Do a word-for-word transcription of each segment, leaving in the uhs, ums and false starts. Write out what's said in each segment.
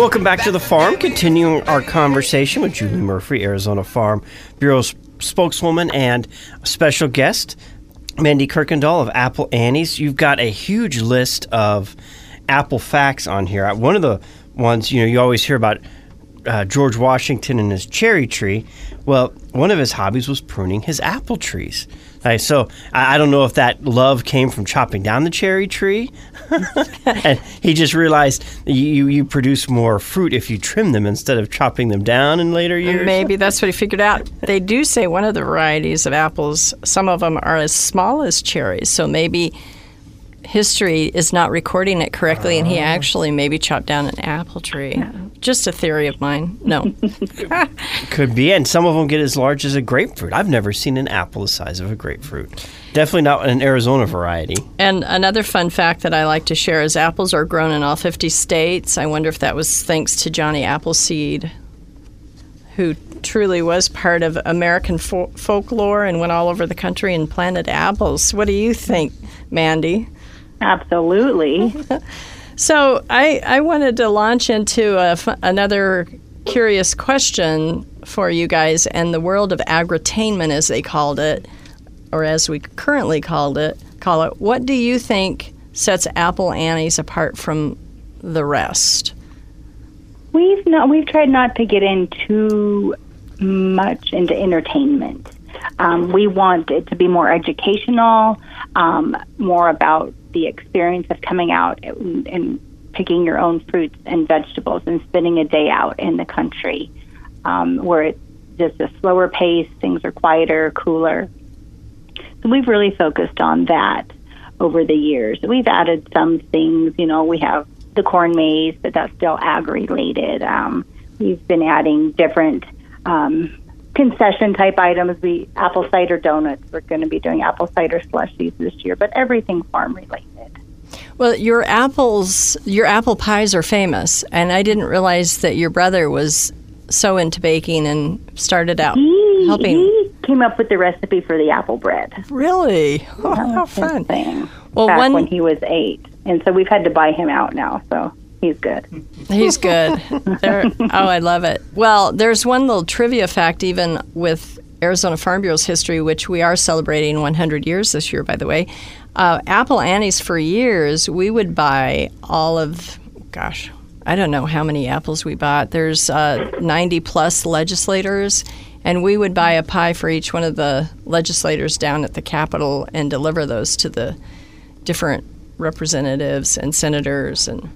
Welcome back to the farm, continuing our conversation with Julie Murphy, Arizona Farm Bureau's spokeswoman and special guest, Mandy Kuykendall of Apple Annie's. You've got a huge list of apple facts on here. One of the ones, you know, you always hear about uh, George Washington and his cherry tree. Well, one of his hobbies was pruning his apple trees. Right, so I, I don't know if that love came from chopping down the cherry tree, and he just realized you you produce more fruit if you trim them instead of chopping them down in later years. Maybe that's what he figured out. They do say one of the varieties of apples, some of them are as small as cherries, so maybe history is not recording it correctly, and he actually maybe chopped down an apple tree. Just a theory of mine. No. Could be, and some of them get as large as a grapefruit. I've never seen an apple the size of a grapefruit. Definitely not an Arizona variety. And another fun fact that I like to share is apples are grown in all fifty states. I wonder if that was thanks to Johnny Appleseed, who truly was part of American fo- folklore and went all over the country and planted apples. What do you think, Mandy? Absolutely. So I, I wanted to launch into a, another curious question for you guys, and the world of agritainment, as they called it, or as we currently called it, call it. What do you think sets Apple Annie's apart from the rest? We've not, we've tried not to get in too much into entertainment. Um, we want it to be more educational, um, more about the experience of coming out and, and picking your own fruits and vegetables and spending a day out in the country, um, where it's just a slower pace, things are quieter, cooler. So we've really focused on that over the years. We've added some things, you know, we have the corn maze, but that's still ag-related. Um, we've been adding different um, concession-type items. We apple cider donuts. We're going to be doing apple cider slushies this year, but everything farm-related. Well, your apples, your apple pies are famous, and I didn't realize that your brother was so into baking and started out he, helping. He came up with the recipe for the apple bread. Really? Oh, how fun! Thing, well, back one, when he was eight, and so we've had to buy him out now. So he's good. He's good. There, oh, I love it. Well, there's one little trivia fact, even with Arizona Farm Bureau's history, which we are celebrating one hundred years this year, by the way. Uh, Apple Annie's, for years, we would buy all of, gosh, I don't know how many apples we bought. There's uh, ninety plus legislators, and we would buy a pie for each one of the legislators down at the Capitol and deliver those to the different representatives and senators. And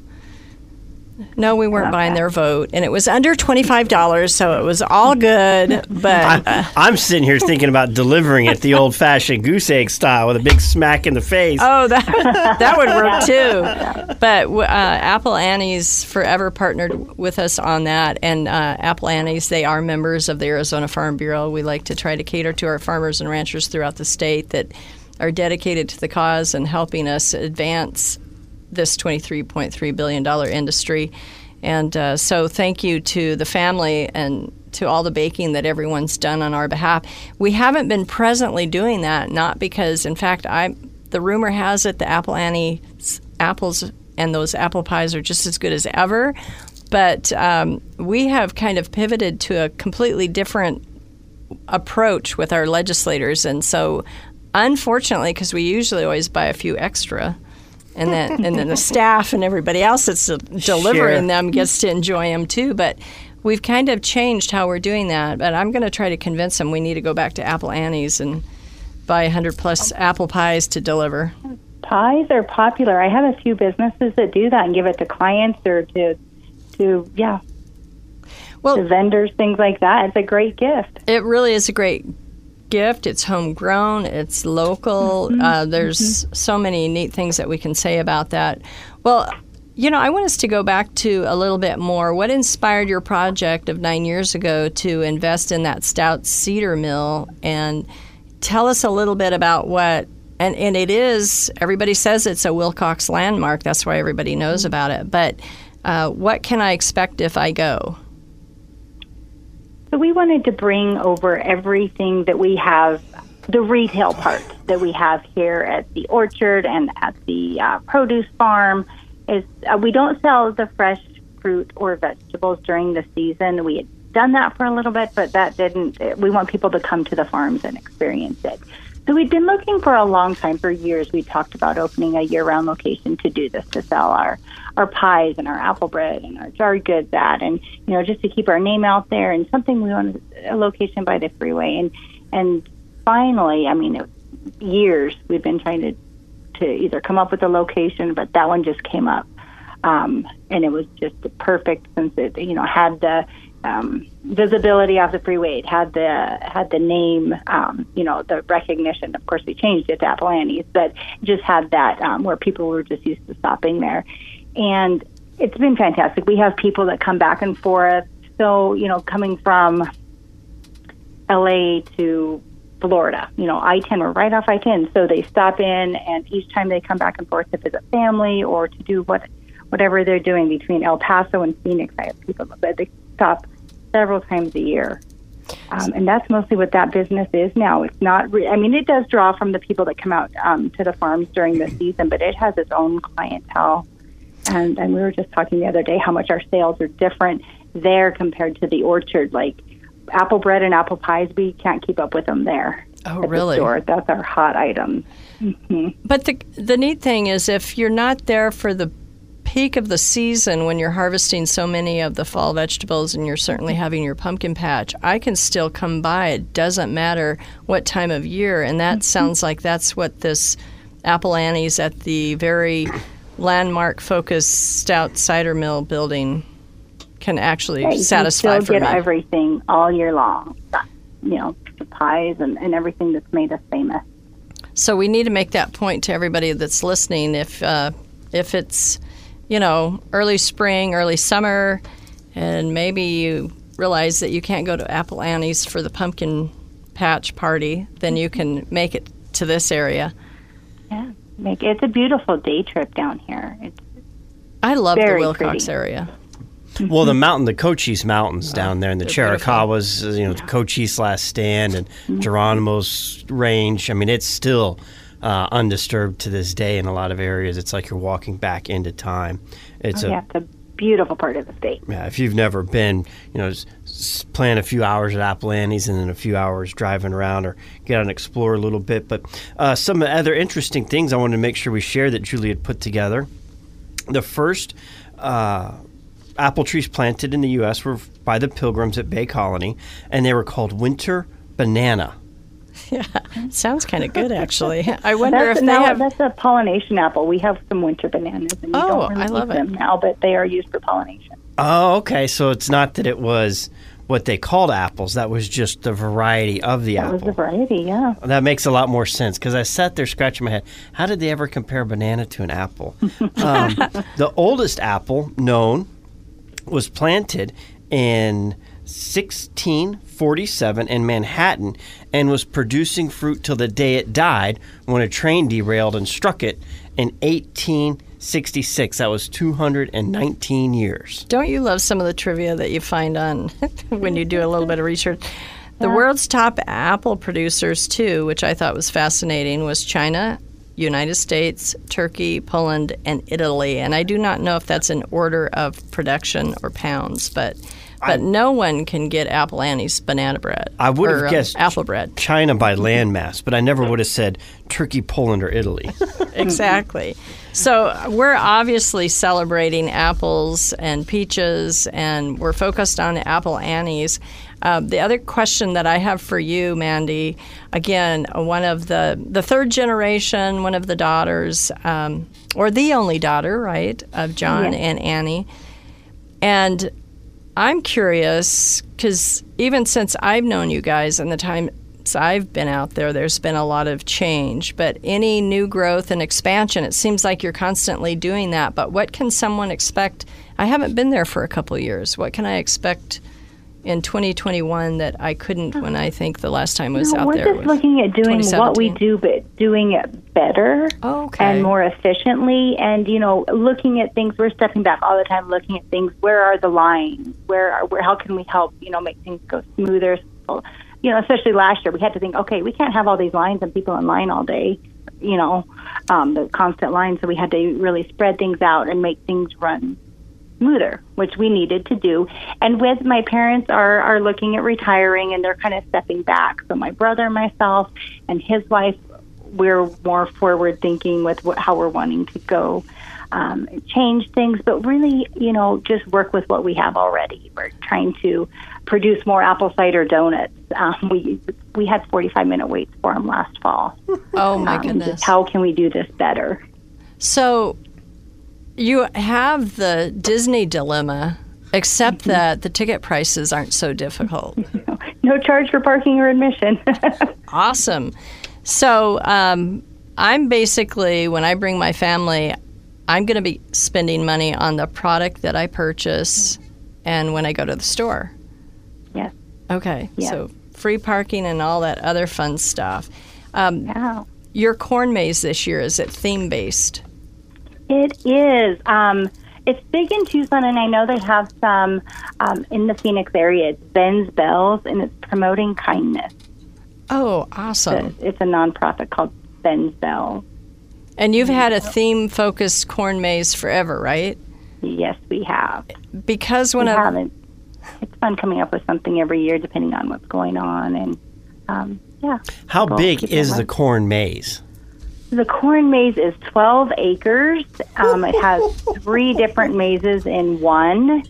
no, we weren't buying their vote, and it was under twenty-five dollars, so it was all good. But uh, I'm, I'm sitting here thinking about delivering it the old-fashioned goose egg style with a big smack in the face. Oh, that that would work too. But uh, Apple Annie's forever partnered with us on that, and uh, Apple Annie's, they are members of the Arizona Farm Bureau. We like to try to cater to our farmers and ranchers throughout the state that are dedicated to the cause and helping us advance this twenty-three point three billion dollars industry. And uh, so thank you to the family and to all the baking that everyone's done on our behalf. We haven't been presently doing that, not because, in fact, I the rumor has it the Apple Annie apples and those apple pies are just as good as ever. But um, we have kind of pivoted to a completely different approach with our legislators. And so, unfortunately, because we usually always buy a few extra, and then and then the staff and everybody else that's delivering Sure. them gets to enjoy them too. But we've kind of changed how we're doing that. But I'm going to try to convince them we need to go back to Apple Annie's and buy one hundred plus apple pies to deliver. Pies are popular. I have a few businesses that do that and give it to clients or to, to yeah, well, to vendors, things like that. It's a great gift. It really is a great gift. It's homegrown. It's local. Mm-hmm. Uh, there's mm-hmm. so many neat things that we can say about that. Well, you know, I want us to go back to a little bit more. What inspired your project of nine years ago to invest in that stout cedar mill? And tell us a little bit about what, and, and it is, everybody says it's a Wilcox landmark. That's why everybody knows about it. But uh, what can I expect if I go? So we wanted to bring over everything that we have, the retail part that we have here at the orchard and at the uh, produce farm. Is uh, we don't sell the fresh fruit or vegetables during the season. We had done that for a little bit, but that didn't, we want people to come to the farms and experience it. So we've been looking for a long time, for years. We talked about opening a year-round location to do this, to sell our, our pies and our apple bread and our jarred goods at, and, you know, just to keep our name out there, and something we wanted, a location by the freeway. And, and finally, I mean, it, years we've been trying to, to either come up with a location, but that one just came up. Um, and it was just perfect, since it, you know, had the um, visibility off the freeway. It had the had the name, um, you know, the recognition. Of course, we changed it to Apple Annie's, but just had that um, where people were just used to stopping there. And it's been fantastic. We have people that come back and forth. So, you know, coming from L A to Florida, you know, I ten, we're right off I ten. So they stop in, and each time they come back and forth to visit family or to do what whatever they're doing between El Paso and Phoenix. I have people that they stop several times a year. Um, and that's mostly what that business is now. It's not, re- I mean, it does draw from the people that come out um, to the farms during the season, but it has its own clientele. And, and we were just talking the other day how much our sales are different there compared to the orchard. Like apple bread and apple pies, we can't keep up with them there. Oh, at really? The store. That's our hot item. Mm-hmm. But the the neat thing is, if you're not there for the peak of the season when you're harvesting so many of the fall vegetables and you're certainly having your pumpkin patch, I can still come by. It doesn't matter what time of year. And that sounds like that's what this Apple Annie's at the very landmark-focused Stout Cider Mill building can actually yeah, satisfy you still for get me. Everything all year long. You know, the pies and, and everything that's made us famous. So we need to make that point to everybody that's listening. If uh, if it's, you know, early spring, early summer, and maybe you realize that you can't go to Apple Annie's for the pumpkin patch party, then you can make it to this area. Yeah, make it's a beautiful day trip down here. It's I love the very Wilcox pretty. area. Well, the mountain, the Cochise Mountains down there, and the they're Chiricahuas, you know, the Cochise Last Stand, and Geronimo's Range. I mean, it's still uh, undisturbed to this day in a lot of areas. It's like you're walking back into time. It's oh, a yeah, it's a beautiful part of the state. yeah. If you've never been, you know, s- s- plan a few hours at Apple Annie's and then a few hours driving around, or get out and explore a little bit. But uh, some other interesting things I wanted to make sure we share that Julie had put together. The first uh, apple trees planted in the U S were by the Pilgrims at Bay Colony, and they were called Winter Banana. Yeah, sounds kind of good, actually. I wonder That's, if they now, have... that's a pollination apple. We have some winter bananas, and we Oh, don't really I love eat them it. now, but they are used for pollination. Oh, okay. So it's not that it was what they called apples. That was just the variety of the That apple. was the variety, yeah. That makes a lot more sense, because I sat there scratching my head. How did they ever compare a banana to an apple? um, the oldest apple known was planted in sixteen forty-seven in Manhattan and was producing fruit till the day it died, when a train derailed and struck it in eighteen sixty-six. That was two hundred nineteen years. Don't you love some of the trivia that you find on when you do a little bit of research? The world's top apple producers, too, which I thought was fascinating, was China, United States, Turkey, Poland, and Italy. And I do not know if that's in order of production or pounds, but but I, no one can get Apple Annie's banana bread. I would have or, guessed um, apple bread. China by landmass, but I never would have said Turkey, Poland, or Italy. Exactly. So we're obviously celebrating apples and peaches, and we're focused on Apple Annie's. Uh, the other question that I have for you, Mandy, again, one of the, the third generation, one of the daughters, um, or the only daughter, right, of John Yeah. and Annie. And I'm curious, because even since I've known you guys and the time I've been out there, there's been a lot of change. But any new growth and expansion, it seems like you're constantly doing that. But what can someone expect? I haven't been there for a couple of years. What can I expect in twenty twenty-one that I couldn't when I think the last time I was No, out we're there? just was looking at doing what we twenty seventeen. do, but doing it better Okay. and more efficiently. And, you know, looking at things, we're stepping back all the time, looking at things. Where are the lines? Where are, where, how can we help, you know, make things go smoother? So, you know, especially last year, we had to think, okay, we can't have all these lines and people in line all day, you know, um, the constant lines. So we had to really spread things out and make things run smoother, which we needed to do. And with my parents are, are looking at retiring and they're kind of stepping back. So my brother, myself, and his wife, we're more forward thinking with what, how we're wanting to go um, change things, but really, you know, just work with what we have already. We're trying to produce more apple cider donuts. Um, we we had forty-five minute waits for them last fall. Oh my um, goodness! Just how can we do this better? So you have the Disney dilemma, except Mm-hmm. that the ticket prices aren't so difficult. No charge for parking or admission. Awesome. So um, I'm basically, when I bring my family, I'm going to be spending money on the product that I purchase and when I go to the store. Yes. Okay. Yeah. So free parking and all that other fun stuff. Um, Yeah. Your corn maze this year, is it theme-based? It is. Um, it's big in Tucson, and I know they have some um, in the Phoenix area. It's Ben's Bells, and it's promoting kindness. Oh, awesome. It's a nonprofit called Ben's Bells. And you've had a theme-focused corn maze forever, right? Yes, we have. Because when we I haven't. It's fun coming up with something every year, depending on what's going on, and um, yeah. How People big keep is it the light. corn maze? The corn maze is twelve acres. Um, it has three different mazes in one,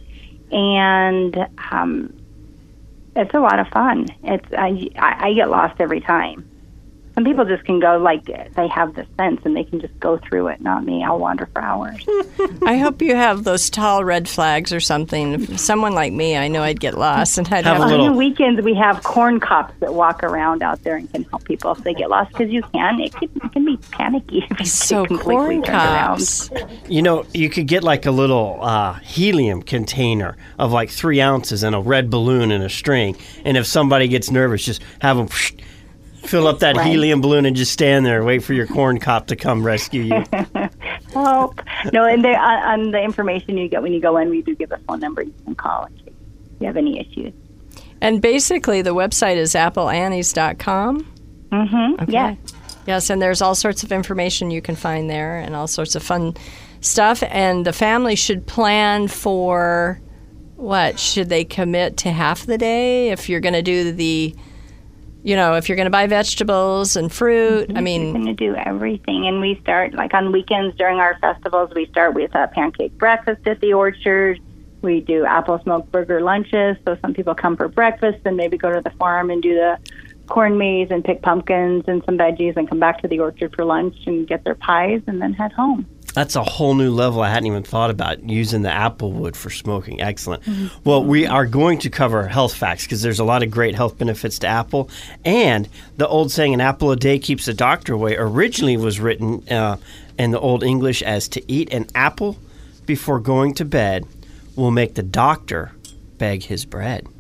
and um, it's a lot of fun. It's I, I get lost every time. Some people just can go, like, they have the sense and they can just go through it. Not me. I'll wander for hours. I hope you have those tall red flags or something. If someone like me, I know I'd get lost and I'd Have have, a to- little- On the weekends, we have corn cops that walk around out there and can help people if they get lost, because you can. It can, it can be panicky if you So get completely corn turned around. cops. You know, you could get like a little uh, helium container of like three ounces and a red balloon and a string. And if somebody gets nervous, just have them fill up that Right. helium balloon and just stand there and wait for your corn cop to come rescue you. Help. No, and they, on, on the information you get when you go in, we do give a phone number you can call in case you have any issues. And basically, the website is apple annies dot com. Mm-hmm. Okay. Yes. Yes, and there's all sorts of information you can find there and all sorts of fun stuff. And the family should plan for what? Should they commit to half the day if you're going to do the, you know, if you're going to buy vegetables and fruit? I We're mean, going to do everything. And we start, like on weekends during our festivals, we start with a pancake breakfast at the orchard. We do apple smoked burger lunches. So some people come for breakfast and maybe go to the farm and do the corn maze and pick pumpkins and some veggies and come back to the orchard for lunch and get their pies and then head home. That's a whole new level I hadn't even thought about, using the apple wood for smoking. Excellent. Well, we are going to cover health facts because there's a lot of great health benefits to apple. And the old saying, an apple a day keeps the doctor away, originally was written uh, in the Old English as to eat an apple before going to bed will make the doctor beg his bread.